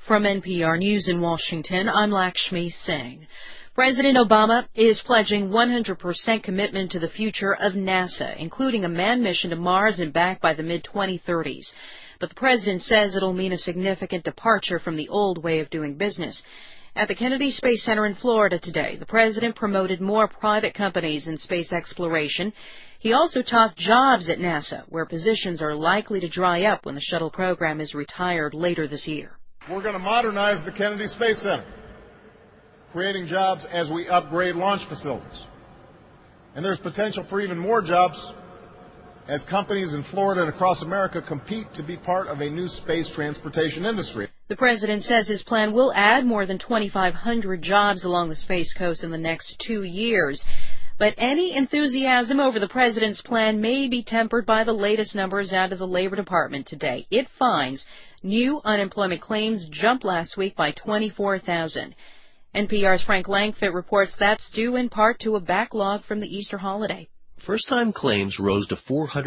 From NPR News in Washington, I'm Lakshmi Singh. President Obama is pledging 100% commitment to the future of NASA, including a manned mission to Mars and back by the mid-2030s. But the president says it'll mean a significant departure from the old way of doing business. At the Kennedy Space Center in Florida today, the president promoted more private companies in space exploration. He also talked jobs at NASA, where positions are likely to dry up when the shuttle program is retired later this year. We're going to modernize the Kennedy Space Center, creating jobs as we upgrade launch facilities. And there's potential for even more jobs as companies in Florida and across America compete to be part of a new space transportation industry. The president says his plan will add more than 2,500 jobs along the Space Coast in the next 2 years. But any enthusiasm over the president's plan may be tempered by the latest numbers out of the Labor Department today. It finds new unemployment claims jumped last week by 24,000. NPR's Frank Langfitt reports that's due in part to a backlog from the Easter holiday. First-time claims rose to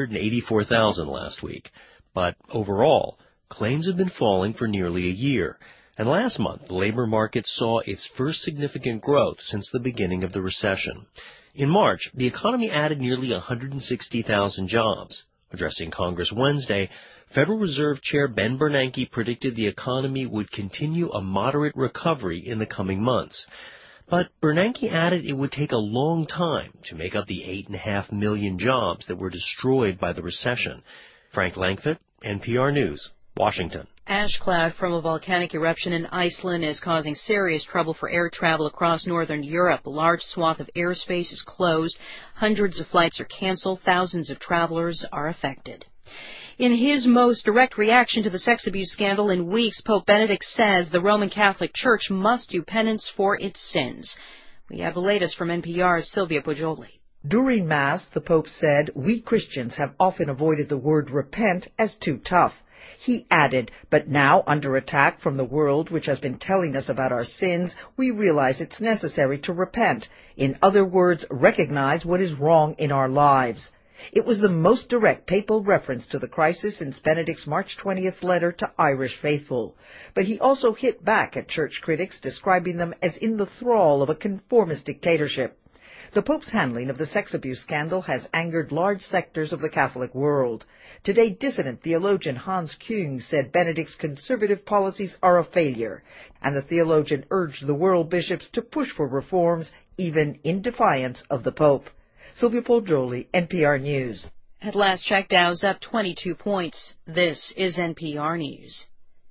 484,000 last week. But overall, claims have been falling for nearly a year. And last month, the labor market saw its first significant growth since the beginning of the recession. In March, the economy added nearly 160,000 jobs. Addressing Congress Wednesday, Federal Reserve Chair Ben Bernanke predicted the economy would continue a moderate recovery in the coming months. But Bernanke added it would take a long time to make up the 8.5 million jobs that were destroyed by the recession. Frank Langfitt, NPR News, Washington. Ash cloud from a volcanic eruption in Iceland is causing serious trouble for air travel across northern Europe. A large swath of airspace is closed. Hundreds of flights are canceled. Thousands of travelers are affected. In his most direct reaction to the sex abuse scandal in weeks, Pope Benedict says the Roman Catholic Church must do penance for its sins. We have the latest from NPR's Sylvia Poggioli. During Mass, the Pope said, "We Christians have often avoided the word repent as too tough." He added, "But now, under attack from the world which has been telling us about our sins, we realize it's necessary to repent. In other words, recognize what is wrong in our lives." It was the most direct papal reference to the crisis since Benedict's March 20th letter to Irish faithful. But he also hit back at church critics, describing them as in the thrall of a conformist dictatorship. The Pope's handling of the sex abuse scandal has angered large sectors of the Catholic world. Today, dissident theologian Hans Küng said Benedict's conservative policies are a failure, and the theologian urged the world bishops to push for reforms, even in defiance of the Pope. Sylvia Poggioli, NPR News. At last check, Dow's up 22 points. This is NPR News.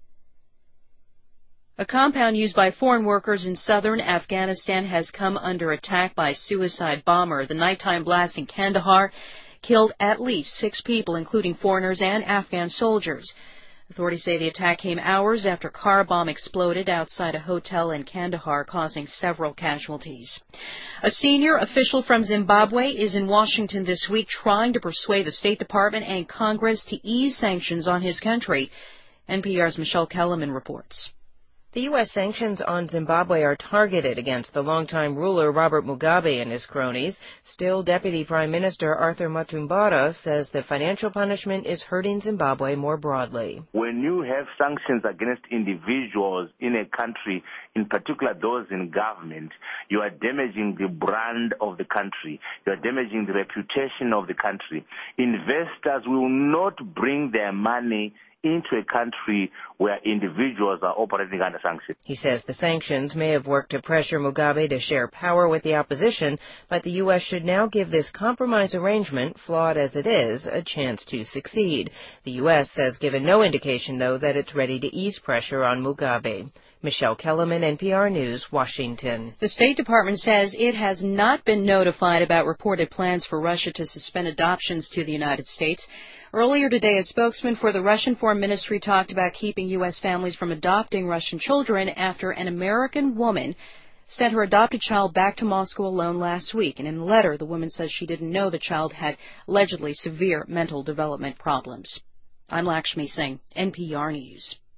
A compound used by foreign workers in southern Afghanistan has come under attack by a suicide bomber. The nighttime blast in Kandahar killed at least 6 people, including foreigners and Afghan soldiers. Authorities say the attack came hours after a car bomb exploded outside a hotel in Kandahar, causing several casualties. A senior official from Zimbabwe is in Washington this week trying to persuade the State Department and Congress to ease sanctions on his country. NPR's Michelle Kellerman reports. The U.S. sanctions on Zimbabwe are targeted against the longtime ruler Robert Mugabe and his cronies. Still, Deputy Prime Minister Arthur Matumbara says the financial punishment is hurting Zimbabwe more broadly. When you have sanctions against individuals in a country, in particular those in government, you are damaging the brand of the country. You are damaging the reputation of the country. Investors will not bring their money into a country where individuals are operating under sanctions. He says the sanctions may have worked to pressure Mugabe to share power with the opposition, but the U.S. should now give this compromise arrangement, flawed as it is, a chance to succeed. The U.S. has given no indication, though, that it's ready to ease pressure on Mugabe. Michelle Kellerman, NPR News, Washington. The State Department says it has not been notified about reported plans for Russia to suspend adoptions to the United States. Earlier today, a spokesman for the Russian Foreign Ministry talked about keeping U.S. families from adopting Russian children after an American woman sent her adopted child back to Moscow alone last week. And in a letter, the woman says she didn't know the child had allegedly severe mental development problems. I'm Lakshmi Singh, NPR News.